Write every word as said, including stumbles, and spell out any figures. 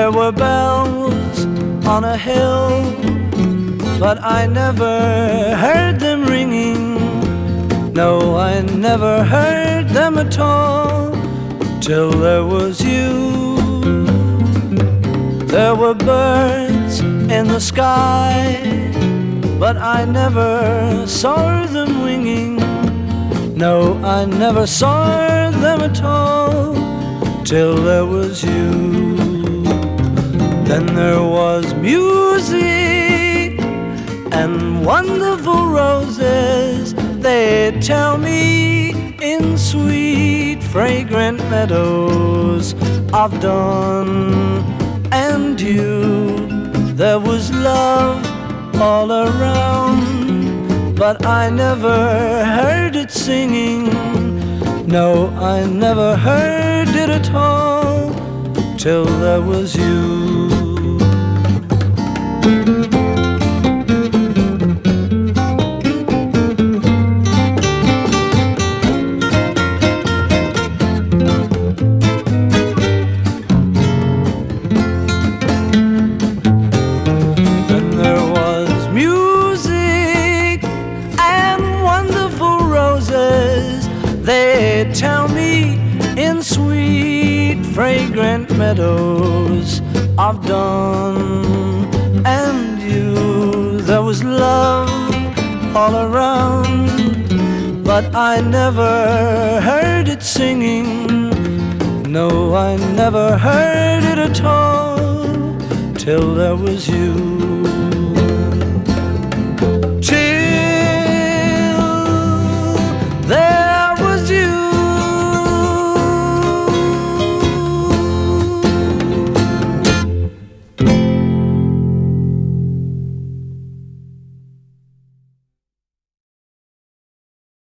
There were bells on a hill, but I never heard them ringing. No, I never heard them at all, till there was you. There were birds in the sky, but I never saw them winging. No, I never saw them at all, till there was you. Then there was music and wonderful roses, they tell me, in sweet fragrant meadows of dawn and dew. There was love all around, but I never heard it singing. No, I never heard it at all, till there was you. Then there was music and wonderful roses, they tell me, in sweet fragrant meadows of dawn and you. There was love all around, but I never heard it singing. No, I never heard it at all, till there was you.